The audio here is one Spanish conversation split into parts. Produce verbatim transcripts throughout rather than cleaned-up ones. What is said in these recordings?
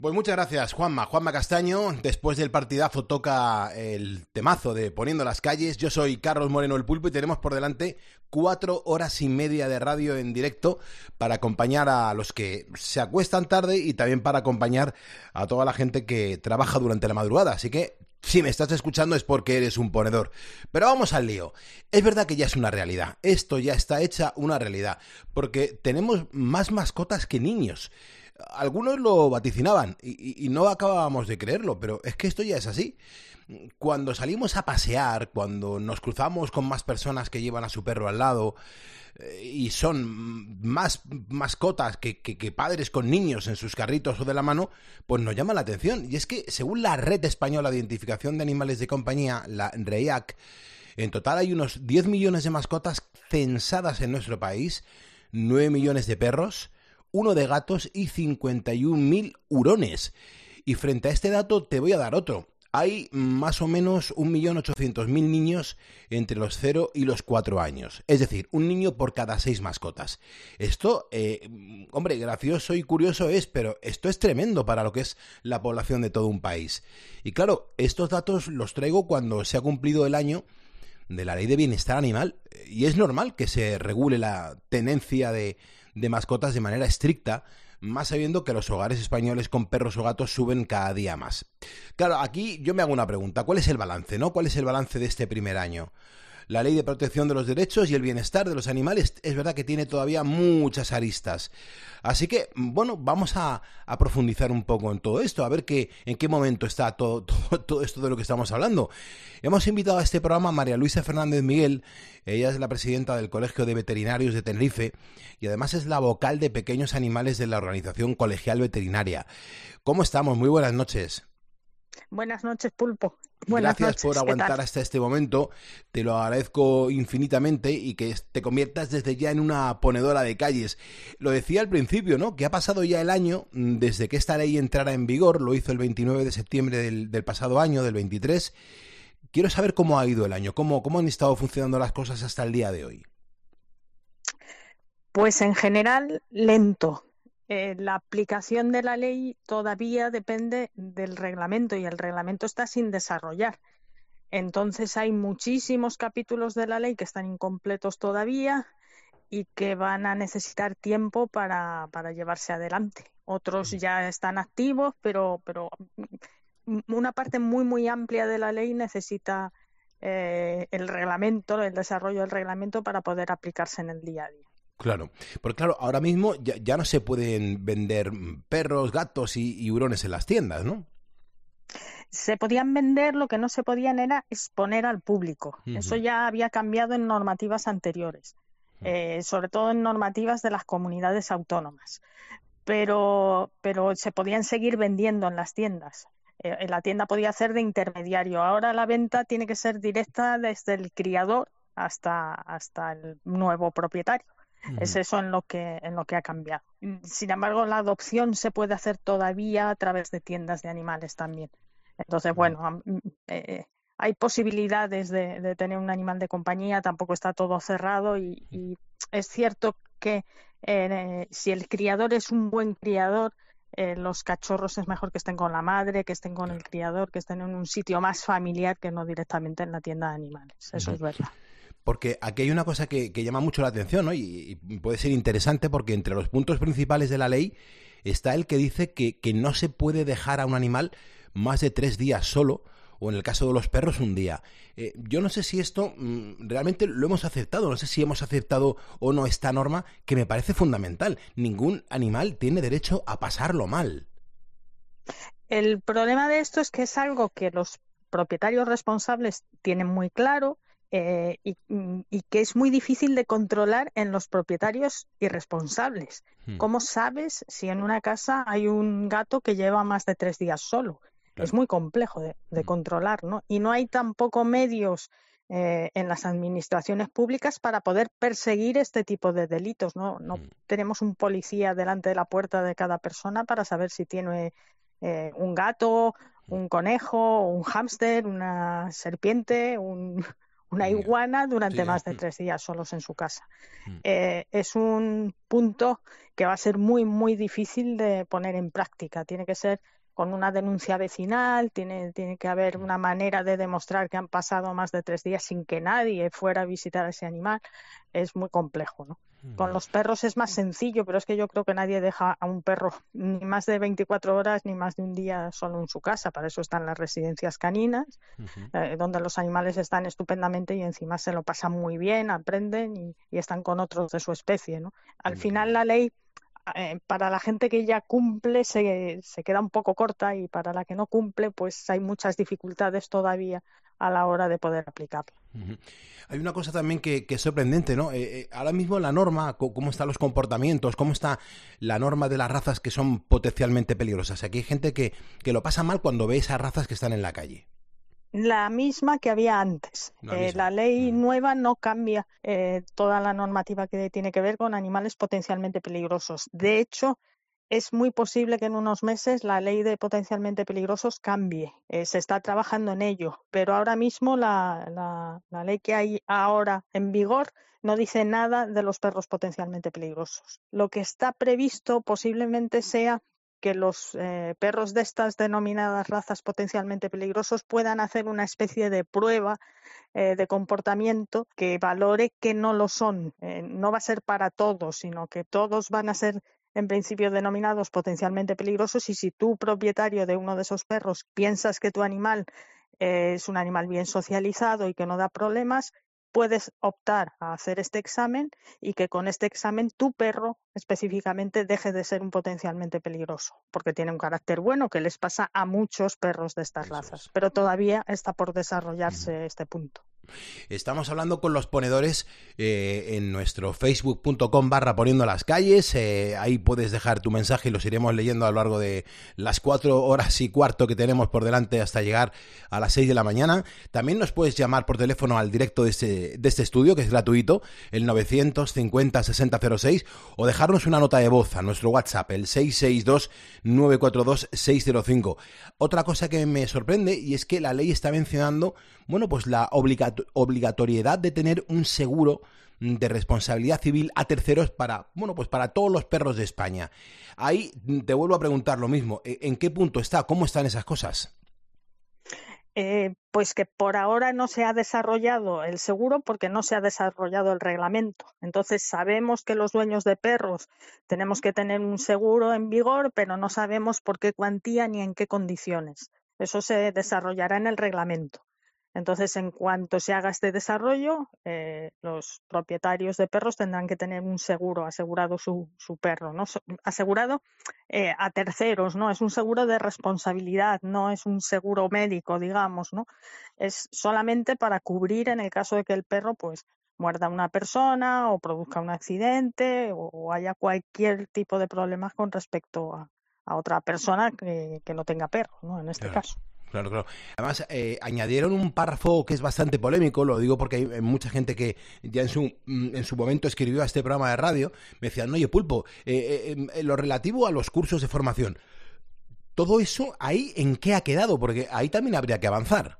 Pues muchas gracias, Juanma. Juanma Castaño, después del partidazo toca el temazo de Poniendo las calles. Yo soy Carlos Moreno el Pulpo y tenemos por delante cuatro horas y media de radio en directo para acompañar a los que se acuestan tarde y también para acompañar a toda la gente que trabaja durante la madrugada. Así que si me estás escuchando es porque eres un ponedor. Pero vamos al lío. Es verdad que ya es una realidad. Esto ya está hecha una realidad. Porque tenemos más mascotas que niños. Algunos lo vaticinaban y, y no acabábamos de creerlo, pero es que esto ya es así. Cuando salimos a pasear, cuando nos cruzamos con más personas que llevan a su perro al lado eh, y son más mascotas que, que, que padres con niños en sus carritos o de la mano, pues nos llama la atención. Y es que según la Red Española de Identificación de Animales de Compañía, la REIAC, en total hay unos diez millones de mascotas censadas en nuestro país, nueve millones de perros, uno de gatos y cincuenta y un mil hurones. Y frente a este dato te voy a dar otro. Hay más o menos un millón ochocientos mil niños entre los cero y los cuatro años. Es decir, un niño por cada seis mascotas. Esto, eh, hombre, gracioso y curioso es, pero esto es tremendo para lo que es la población de todo un país. Y claro, estos datos los traigo cuando se ha cumplido el año de la Ley de Bienestar Animal. Y es normal que se regule la tenencia de... de mascotas de manera estricta, más sabiendo que los hogares españoles con perros o gatos suben cada día más. Claro, aquí yo me hago una pregunta, ¿cuál es el balance, no? ¿Cuál es el balance de este primer año? La Ley de Protección de los Derechos y el Bienestar de los Animales es verdad que tiene todavía muchas aristas. Así que, bueno, vamos a, a profundizar un poco en todo esto, a ver qué, en qué momento está todo, todo, todo esto de lo que estamos hablando. Hemos invitado a este programa a María Luisa Fernández Miguel. Ella es la presidenta del Colegio de Veterinarios de Tenerife y además es la vocal de pequeños animales de la organización colegial veterinaria. ¿Cómo estamos? Muy buenas noches. Buenas noches, Pulpo. Buenas Gracias noches. por aguantar hasta este momento, te lo agradezco infinitamente y que te conviertas desde ya en una ponedora de calles. Lo decía al principio, ¿no? Que ha pasado ya el año desde que esta ley entrara en vigor, lo hizo el veintinueve de septiembre del, del pasado año, del veintitrés. Quiero saber cómo ha ido el año, cómo, cómo han estado funcionando las cosas hasta el día de hoy. Pues en general, lento. Eh, la aplicación de la ley todavía depende del reglamento y el reglamento está sin desarrollar. Entonces hay muchísimos capítulos de la ley que están incompletos todavía y que van a necesitar tiempo para, para llevarse adelante. Otros ya están activos, pero, pero una parte muy, muy amplia de la ley necesita eh, el reglamento, el desarrollo del reglamento para poder aplicarse en el día a día. Claro, porque claro, ahora mismo ya, ya no se pueden vender perros, gatos y, y hurones en las tiendas, ¿no? Se podían vender, lo que no se podían era exponer al público. Uh-huh. Eso ya había cambiado en normativas anteriores, uh-huh. eh, sobre todo en normativas de las comunidades autónomas. Pero, pero se podían seguir vendiendo en las tiendas. Eh, la tienda podía hacer de intermediario. Ahora la venta tiene que ser directa desde el criador hasta, hasta el nuevo propietario. Uh-huh. Es eso en lo que en lo que ha cambiado. Sin embargo, la adopción se puede hacer todavía a través de tiendas de animales también. Entonces, bueno, eh, hay posibilidades de, de tener un animal de compañía, tampoco está todo cerrado y, y es cierto que eh, si el criador es un buen criador, eh, los cachorros es mejor que estén con la madre, que estén con el criador, que estén en un sitio más familiar que no directamente en la tienda de animales. Eso uh-huh. es verdad. Porque aquí hay una cosa que, que llama mucho la atención, ¿no? Y, y puede ser interesante porque entre los puntos principales de la ley está el que dice que, que no se puede dejar a un animal más de tres días solo, o en el caso de los perros un día. Eh, yo no sé si esto mmm, realmente lo hemos aceptado, no sé si hemos aceptado o no esta norma que me parece fundamental. Ningún animal tiene derecho a pasarlo mal. El problema de esto es que es algo que los propietarios responsables tienen muy claro. Eh, y, y que es muy difícil de controlar en los propietarios irresponsables. Hmm. ¿Cómo sabes si en una casa hay un gato que lleva más de tres días solo? Claro. Es muy complejo de, de hmm. controlar, ¿no? Y no hay tampoco medios eh, en las administraciones públicas para poder perseguir este tipo de delitos, ¿no? No hmm. tenemos un policía delante de la puerta de cada persona para saber si tiene eh, un gato, un conejo, un hámster, una serpiente, un... una iguana durante sí, más de tres días solos en su casa. Eh, es un punto que va a ser muy, muy difícil de poner en práctica. Tiene que ser con una denuncia vecinal, tiene, tiene que haber una manera de demostrar que han pasado más de tres días sin que nadie fuera a visitar a ese animal. Es muy complejo, ¿no? Con los perros es más sencillo, pero es que yo creo que nadie deja a un perro ni más de veinticuatro horas ni más de un día solo en su casa. Para eso están las residencias caninas, uh-huh. eh, donde los animales están estupendamente y encima se lo pasan muy bien, aprenden y, y están con otros de su especie, ¿no? Al uh-huh. final la ley, eh, para la gente que ya cumple se, se queda un poco corta, y para la que no cumple pues hay muchas dificultades todavía a la hora de poder aplicarla. Uh-huh. Hay una cosa también que, que es sorprendente, ¿no? Eh, eh, ahora mismo la norma, cómo están los comportamientos, cómo está la norma de las razas que son potencialmente peligrosas. Aquí hay gente que, que lo pasa mal cuando ve esas razas que están en la calle. La misma que había antes. La, eh, la ley mm. nueva no cambia eh, toda la normativa que tiene que ver con animales potencialmente peligrosos. De hecho, es muy posible que en unos meses la ley de potencialmente peligrosos cambie. Eh, se está trabajando en ello, pero ahora mismo la, la, la ley que hay ahora en vigor no dice nada de los perros potencialmente peligrosos. Lo que está previsto posiblemente sea que los eh, perros de estas denominadas razas potencialmente peligrosos puedan hacer una especie de prueba eh, de comportamiento que valore que no lo son. Eh, no va a ser para todos, sino que todos van a ser en principio denominados potencialmente peligrosos, y si tú, propietario de uno de esos perros, piensas que tu animal eh, es un animal bien socializado y que no da problemas, puedes optar a hacer este examen y que con este examen tu perro específicamente deje de ser un potencialmente peligroso, porque tiene un carácter bueno que les pasa a muchos perros de estas Eso razas, es. Pero todavía está por desarrollarse uh-huh. este punto. Estamos hablando con los ponedores eh, en nuestro facebook punto com barra poniendo las calles. Eh, ahí puedes dejar tu mensaje y los iremos leyendo a lo largo de las cuatro horas y cuarto que tenemos por delante hasta llegar a las seis de la mañana. También nos puedes llamar por teléfono al directo de este, de este estudio, que es gratuito, el novecientos cincuenta sesenta cero seis, o dejarnos una nota de voz a nuestro WhatsApp, el seis seis dos nueve cuatro dos seis cero cinco. Otra cosa que me sorprende, y es que la ley está mencionando, bueno, pues la obligatoriedad obligatoriedad de tener un seguro de responsabilidad civil a terceros para, bueno, pues para todos los perros de España. Ahí te vuelvo a preguntar lo mismo. ¿En qué punto está? ¿Cómo están esas cosas? Eh, pues que por ahora no se ha desarrollado el seguro porque no se ha desarrollado el reglamento. Entonces sabemos que los dueños de perros tenemos que tener un seguro en vigor, pero no sabemos por qué cuantía ni en qué condiciones. Eso se desarrollará en el reglamento. Entonces, en cuanto se haga este desarrollo, eh, los propietarios de perros tendrán que tener un seguro asegurado su, su perro, ¿no? Asegurado eh, a terceros, ¿no? Es un seguro de responsabilidad, no es un seguro médico, digamos, ¿no? Es solamente para cubrir en el caso de que el perro, pues, muerda a una persona o produzca un accidente o, o haya cualquier tipo de problemas con respecto a, a otra persona que, que no tenga perro, ¿no? En este claro. caso. Claro, claro. Además, eh, añadieron un párrafo que es bastante polémico, lo digo porque hay mucha gente que ya en su en su momento escribió a este programa de radio, me decían, oye, Pulpo, eh, eh, eh, lo relativo a los cursos de formación, todo eso, ¿ahí en qué ha quedado? Porque ahí también habría que avanzar.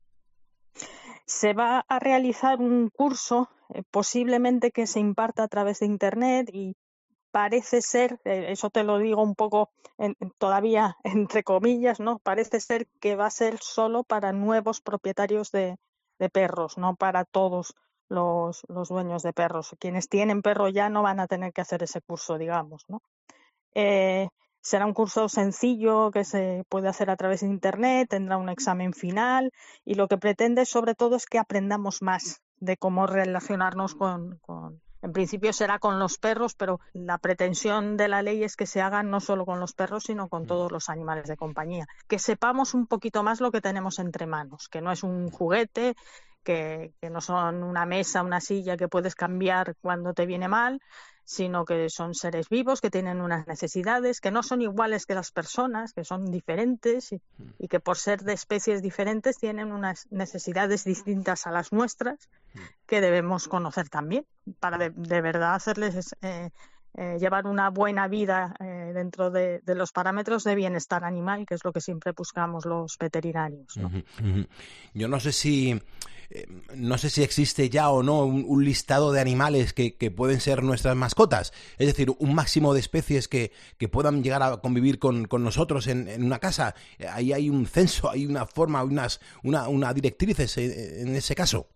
Se va a realizar un curso, eh, posiblemente que se imparta a través de Internet, y parece ser, eso te lo digo un poco en, todavía entre comillas, ¿no? Parece ser que va a ser solo para nuevos propietarios de, de perros, no para todos los, los dueños de perros. Quienes tienen perro ya no van a tener que hacer ese curso, digamos, ¿no? Eh, será un curso sencillo que se puede hacer a través de Internet, tendrá un examen final y lo que pretende sobre todo es que aprendamos más de cómo relacionarnos con... con En principio será con los perros, pero la pretensión de la ley es que se haga no solo con los perros, sino con todos los animales de compañía. Que sepamos un poquito más lo que tenemos entre manos, que no es un juguete, que, que no son una mesa, una silla que puedes cambiar cuando te viene mal, sino que son seres vivos que tienen unas necesidades, que no son iguales que las personas, que son diferentes y, y que por ser de especies diferentes tienen unas necesidades distintas a las nuestras que debemos conocer también para de, de verdad hacerles eh, eh, llevar una buena vida eh, dentro de, de los parámetros de bienestar animal, que es lo que siempre buscamos los veterinarios, ¿no? Uh-huh, uh-huh. Yo no sé si eh, no sé si existe ya o no un, un listado de animales que, que pueden ser nuestras mascotas, es decir, un máximo de especies que, que puedan llegar a convivir con, con nosotros en, en una casa. Ahí hay un censo, hay una forma, unas, una, una directrices en, en ese caso.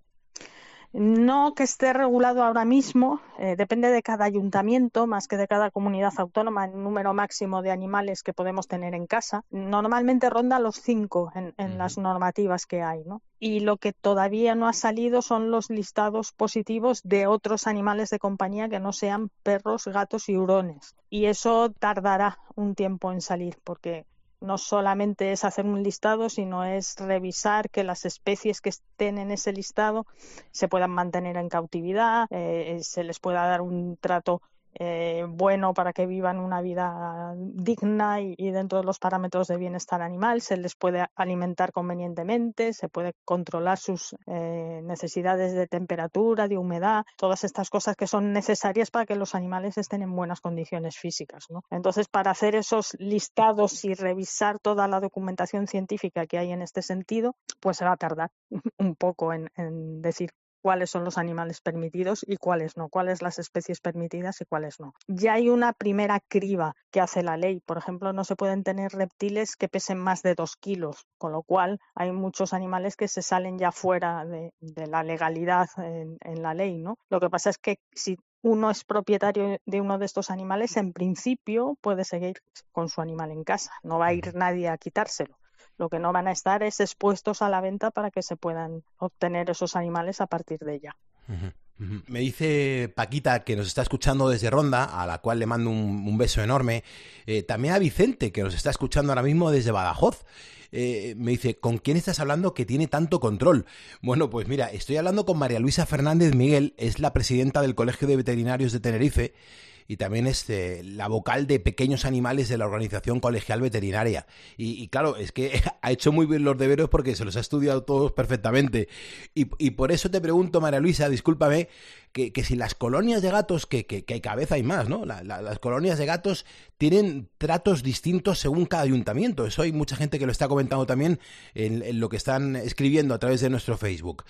No que esté regulado ahora mismo, eh, depende de cada ayuntamiento, más que de cada comunidad autónoma, el número máximo de animales que podemos tener en casa. Normalmente ronda los cinco en, en uh-huh. las normativas que hay, ¿no? Y lo que todavía no ha salido son los listados positivos de otros animales de compañía que no sean perros, gatos y hurones. Y eso tardará un tiempo en salir, porque no solamente es hacer un listado, sino es revisar que las especies que estén en ese listado se puedan mantener en cautividad, eh, se les pueda dar un trato eh, bueno para que vivan una vida digna y, y dentro de los parámetros de bienestar animal, se les puede alimentar convenientemente, se puede controlar sus eh, necesidades de temperatura, de humedad, todas estas cosas que son necesarias para que los animales estén en buenas condiciones físicas, ¿no? Entonces, para hacer esos listados y revisar toda la documentación científica que hay en este sentido, pues se va a tardar un poco en, en decir cuáles son los animales permitidos y cuáles no, cuáles las especies permitidas y cuáles no. Ya hay una primera criba que hace la ley. Por ejemplo, no se pueden tener reptiles que pesen más de dos kilos, con lo cual hay muchos animales que se salen ya fuera de, de la legalidad en, en la ley, ¿no? Lo que pasa es que si uno es propietario de uno de estos animales, en principio puede seguir con su animal en casa, no va a ir nadie a quitárselo. Lo que no van a estar es expuestos a la venta para que se puedan obtener esos animales a partir de ella. Uh-huh, uh-huh. Me dice Paquita, que nos está escuchando desde Ronda, a la cual le mando un, un beso enorme. Eh, también a Vicente, que nos está escuchando ahora mismo desde Badajoz. Eh, me dice, ¿con quién estás hablando que tiene tanto control? Bueno, pues mira, estoy hablando con María Luisa Fernández Miguel, es la presidenta del Colegio de Veterinarios de Tenerife, y también es eh, la vocal de pequeños animales de la Organización Colegial Veterinaria. Y, y claro, es que ha hecho muy bien los deberes porque se los ha estudiado todos perfectamente. Y, y por eso te pregunto, María Luisa, discúlpame, que, que si las colonias de gatos, que, que, que cada vez hay más, ¿no? La, la, las colonias de gatos tienen tratos distintos según cada ayuntamiento. Eso hay mucha gente que lo está comentando también en, en lo que están escribiendo a través de nuestro Facebook.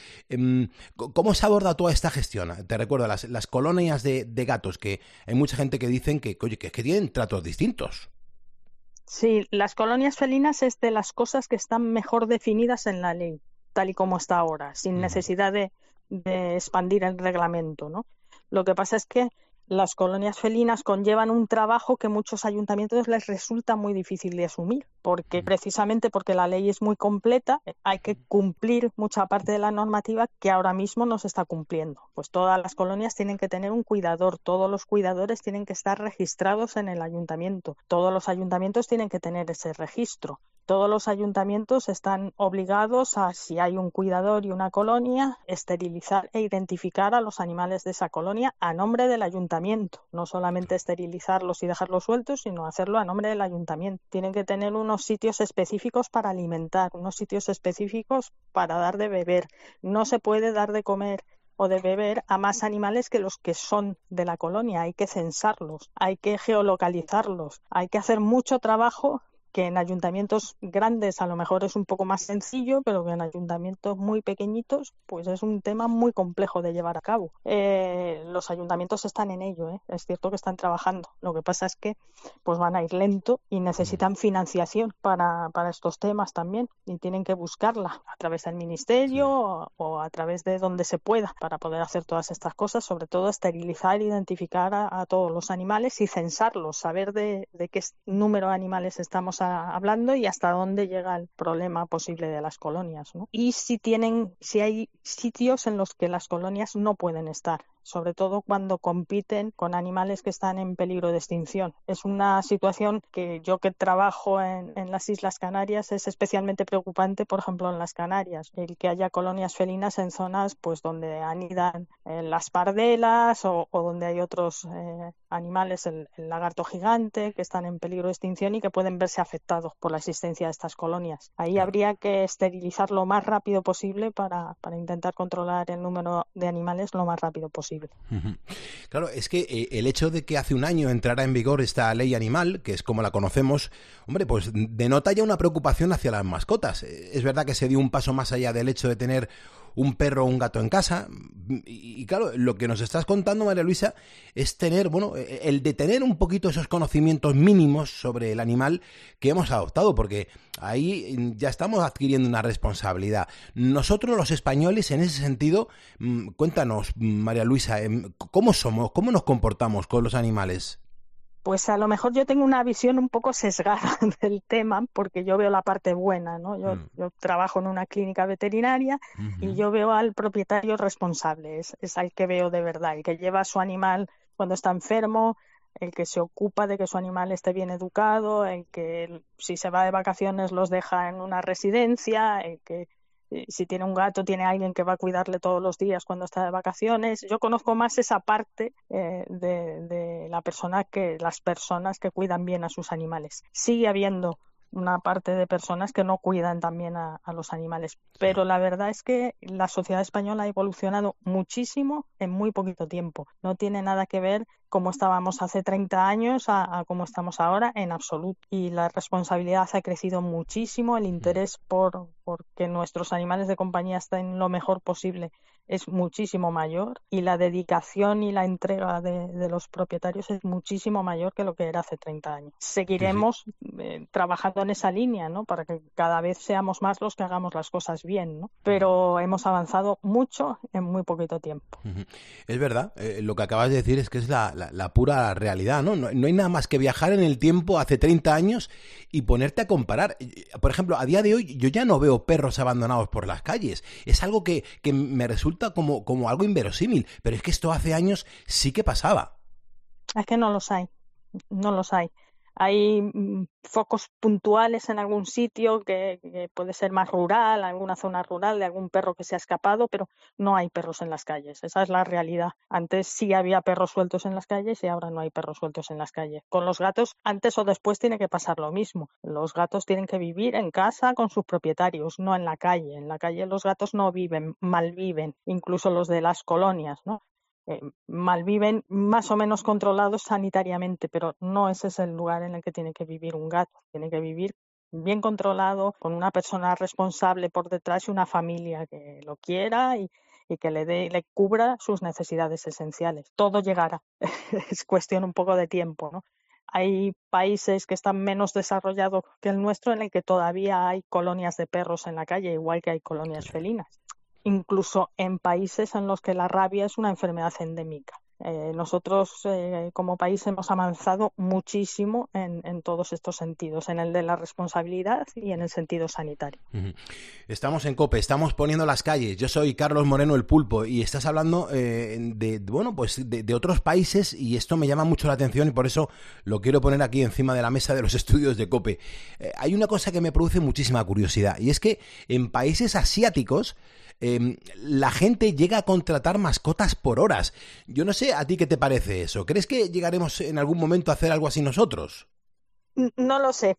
¿Cómo se aborda toda esta gestión? Te recuerdo, las, las colonias de, de gatos, que hay mucha gente que dicen que, oye, que, que tienen tratos distintos. Sí, las colonias felinas es de las cosas que están mejor definidas en la ley, tal y como está ahora, sin uh-huh. necesidad de, de expandir el reglamento, ¿no? Lo que pasa es que las colonias felinas conllevan un trabajo que muchos ayuntamientos les resulta muy difícil de asumir, porque precisamente porque la ley es muy completa, hay que cumplir mucha parte de la normativa que ahora mismo no se está cumpliendo. Pues todas las colonias tienen que tener un cuidador, todos los cuidadores tienen que estar registrados en el ayuntamiento, todos los ayuntamientos tienen que tener ese registro. Todos los ayuntamientos están obligados a, si hay un cuidador y una colonia, esterilizar e identificar a los animales de esa colonia a nombre del ayuntamiento. No solamente esterilizarlos y dejarlos sueltos, sino hacerlo a nombre del ayuntamiento. Tienen que tener unos sitios específicos para alimentar, unos sitios específicos para dar de beber. No se puede dar de comer o de beber a más animales que los que son de la colonia. Hay que censarlos, hay que geolocalizarlos, hay que hacer mucho trabajo que en ayuntamientos grandes a lo mejor es un poco más sencillo, pero que en ayuntamientos muy pequeñitos pues es un tema muy complejo de llevar a cabo. Eh, los ayuntamientos están en ello, ¿eh? Es cierto que están trabajando. Lo que pasa es que pues van a ir lento y necesitan financiación para, para estos temas también y tienen que buscarla a través del ministerio sí. o, o a través de donde se pueda para poder hacer todas estas cosas, sobre todo esterilizar, identificar a, a todos los animales y censarlos, saber de, de qué número de animales estamos hablando y hasta dónde llega el problema posible de las colonias, ¿no? Y si tienen, si hay sitios en los que las colonias no pueden estar, sobre todo cuando compiten con animales que están en peligro de extinción. Es una situación que yo que trabajo en, en las Islas Canarias es especialmente preocupante, por ejemplo, en las Canarias, el que haya colonias felinas en zonas pues donde anidan eh, las pardelas o, o donde hay otros eh, animales, el, el lagarto gigante, que están en peligro de extinción y que pueden verse afectados por la existencia de estas colonias. Ahí habría que esterilizar lo más rápido posible para, para intentar controlar el número de animales lo más rápido posible. posible. Claro, es que eh, el hecho de que hace un año entrara en vigor esta ley animal, que es como la conocemos, hombre, pues denota ya una preocupación hacia las mascotas. Es verdad que se dio un paso más allá del hecho de tener un perro o un gato en casa. Y, y claro, lo que nos estás contando, María Luisa, es tener, bueno, el de tener un poquito esos conocimientos mínimos sobre el animal que hemos adoptado, porque ahí ya estamos adquiriendo una responsabilidad. Nosotros, los españoles, en ese sentido, cuéntanos, María Luisa, ¿cómo somos? ¿Cómo nos comportamos con los animales? Pues a lo mejor yo tengo una visión un poco sesgada del tema, porque yo veo la parte buena, ¿no? Yo, mm. yo trabajo en una clínica veterinaria uh-huh. y yo veo al propietario responsable, es, es al que veo de verdad, el que lleva a su animal cuando está enfermo, el que se ocupa de que su animal esté bien educado, el que si se va de vacaciones los deja en una residencia, el que si tiene un gato tiene alguien que va a cuidarle todos los días cuando está de vacaciones. Yo conozco más esa parte eh, de, de la persona que las personas que cuidan bien a sus animales. Sigue habiendo una parte de personas que no cuidan también a, a los animales, pero la verdad es que la sociedad española ha evolucionado muchísimo en muy poquito tiempo. No tiene nada que ver cómo estábamos hace treinta años a, a cómo estamos ahora en absoluto. Y la responsabilidad ha crecido muchísimo, el interés por, por que nuestros animales de compañía estén lo mejor posible es muchísimo mayor y la dedicación y la entrega de, de los propietarios es muchísimo mayor que lo que era hace treinta años. Seguiremos sí, sí. Eh, trabajando en esa línea, ¿no? Para que cada vez seamos más los que hagamos las cosas bien, ¿no? Pero hemos avanzado mucho en muy poquito tiempo. Es verdad, eh, lo que acabas de decir es que es la, la, la pura realidad, ¿no? ¿no? No hay nada más que viajar en el tiempo hace treinta años y ponerte a comparar. Por ejemplo, a día de hoy yo ya no veo perros abandonados por las calles. Es algo que, que me resulta Como, como algo inverosímil, pero es que esto hace años sí que pasaba. Es que no los hay, no los hay. Hay mm, focos puntuales en algún sitio que, que puede ser más rural, alguna zona rural de algún perro que se ha escapado, pero no hay perros en las calles. Esa es la realidad. Antes sí había perros sueltos en las calles y ahora no hay perros sueltos en las calles. Con los gatos, antes o después tiene que pasar lo mismo. Los gatos tienen que vivir en casa con sus propietarios, no en la calle. En la calle los gatos no viven, malviven, incluso los de las colonias, ¿no? Eh, malviven más o menos controlados sanitariamente, pero no ese es el lugar en el que tiene que vivir un gato. Tiene que vivir bien controlado, con una persona responsable por detrás y una familia que lo quiera y, y que le dé, le cubra sus necesidades esenciales. Todo llegará. Es cuestión un poco de tiempo, ¿no? Hay países que están menos desarrollados que el nuestro en el que todavía hay colonias de perros en la calle, igual que hay colonias felinas. Incluso en países en los que la rabia es una enfermedad endémica. Eh, nosotros eh, como país hemos avanzado muchísimo en, en todos estos sentidos, en el de la responsabilidad y en el sentido sanitario. Estamos en COPE, estamos poniendo las calles. Yo soy Carlos Moreno el Pulpo y estás hablando eh, de, bueno, pues de, de otros países y esto me llama mucho la atención y por eso lo quiero poner aquí encima de la mesa de los estudios de COPE. Eh, hay una cosa que me produce muchísima curiosidad y es que en países asiáticos Eh, la gente llega a contratar mascotas por horas. Yo no sé a ti qué te parece eso. ¿Crees que llegaremos en algún momento a hacer algo así nosotros? No lo sé,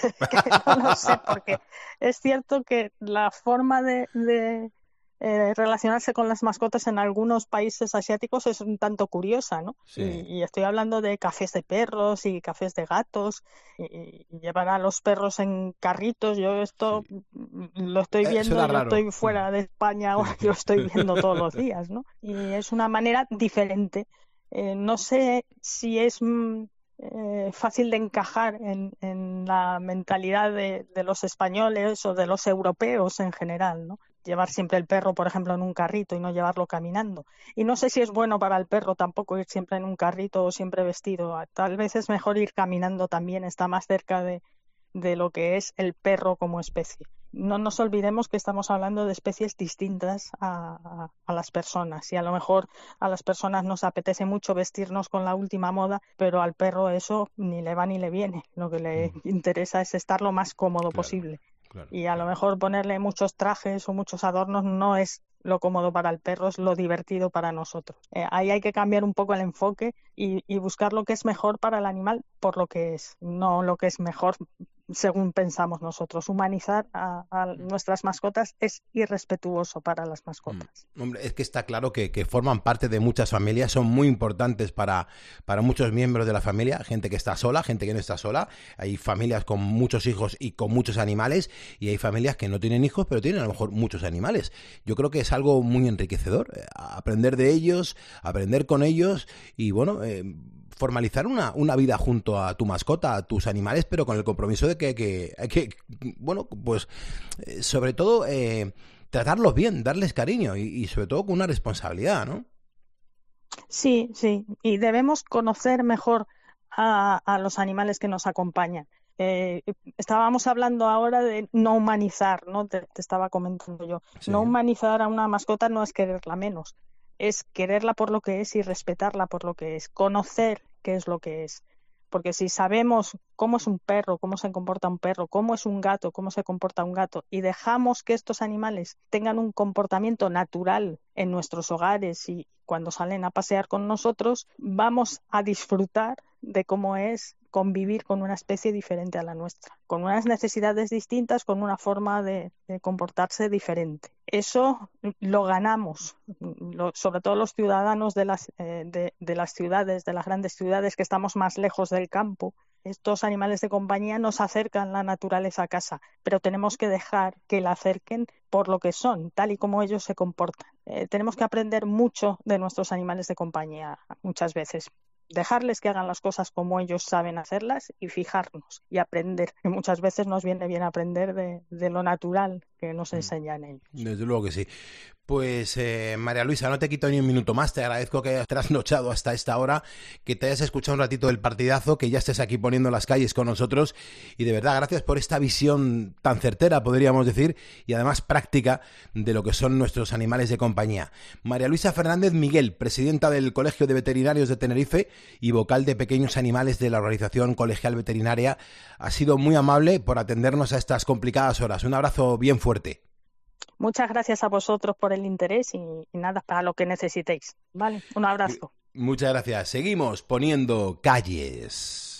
no lo sé, porque es cierto que la forma de, de eh, relacionarse con las mascotas en algunos países asiáticos es un tanto curiosa, ¿no? Sí. Y, y estoy hablando de cafés de perros y cafés de gatos y, y llevar a los perros en carritos. Yo esto sí. lo estoy viendo, yo raro. Estoy fuera de España ahora, sí. Lo estoy viendo todos los días, ¿no? Y es una manera diferente. Eh, no sé si es Eh, fácil de encajar en, en la mentalidad de, de los españoles o de los europeos en general, ¿no? Llevar siempre el perro, por ejemplo, en un carrito y no llevarlo caminando. Y no sé si es bueno para el perro tampoco ir siempre en un carrito o siempre vestido. Tal vez es mejor ir caminando también, está más cerca de, de lo que es el perro como especie. No nos olvidemos que estamos hablando de especies distintas a, a, a las personas y a lo mejor a las personas nos apetece mucho vestirnos con la última moda, pero al perro eso ni le va ni le viene. Lo que le mm. interesa es estar lo más cómodo claro, posible. Claro, y a claro. lo mejor ponerle muchos trajes o muchos adornos no es lo cómodo para el perro, es lo divertido para nosotros. Eh, ahí hay que cambiar un poco el enfoque y, y buscar lo que es mejor para el animal por lo que es, no lo que es mejor según pensamos nosotros. Humanizar a, a nuestras mascotas es irrespetuoso para las mascotas. Mm. Hombre, es que está claro que, que forman parte de muchas familias, son muy importantes para, para muchos miembros de la familia, gente que está sola, gente que no está sola. Hay familias con muchos hijos y con muchos animales, y hay familias que no tienen hijos, pero tienen a lo mejor muchos animales. Yo creo que es algo muy enriquecedor, eh, aprender de ellos, aprender con ellos y, bueno... Eh, formalizar una, una vida junto a tu mascota, a tus animales, pero con el compromiso de que hay que, hay que bueno, pues eh, sobre todo eh, tratarlos bien, darles cariño y, y sobre todo con una responsabilidad, ¿no? Sí, sí, y debemos conocer mejor a, a los animales que nos acompañan. Eh, estábamos hablando ahora de no humanizar, ¿no? Te, te estaba comentando yo. Sí. No humanizar a una mascota no es quererla menos, es quererla por lo que es y respetarla por lo que es, conocer qué es lo que es. Porque si sabemos cómo es un perro, cómo se comporta un perro, cómo es un gato, cómo se comporta un gato, y dejamos que estos animales tengan un comportamiento natural en nuestros hogares y cuando salen a pasear con nosotros, vamos a disfrutar de cómo es convivir con una especie diferente a la nuestra, con unas necesidades distintas, con una forma de, de comportarse diferente. Eso lo ganamos, lo, sobre todo los ciudadanos de las, eh, de, de las ciudades, de las grandes ciudades que estamos más lejos del campo. Estos animales de compañía nos acercan la naturaleza a casa, pero tenemos que dejar que la acerquen por lo que son, tal y como ellos se comportan. Eh, tenemos que aprender mucho de nuestros animales de compañía muchas veces. Dejarles que hagan las cosas como ellos saben hacerlas y fijarnos y aprender. Y muchas veces nos viene bien aprender de, de lo natural que nos enseñan ellos. Desde luego que sí. Pues eh, María Luisa, no te quito ni un minuto más, te agradezco que hayas trasnochado hasta esta hora, que te hayas escuchado un ratito del partidazo, que ya estés aquí poniendo las calles con nosotros y de verdad gracias por esta visión tan certera, podríamos decir, y además práctica de lo que son nuestros animales de compañía. María Luisa Fernández Miguel, presidenta del Colegio de Veterinarios de Tenerife y vocal de Pequeños Animales de la Organización Colegial Veterinaria, ha sido muy amable por atendernos a estas complicadas horas. Un abrazo bien fuerte. Muchas gracias a vosotros por el interés y, y nada, para lo que necesitéis. Vale, un abrazo. Muchas gracias. Seguimos poniendo calles.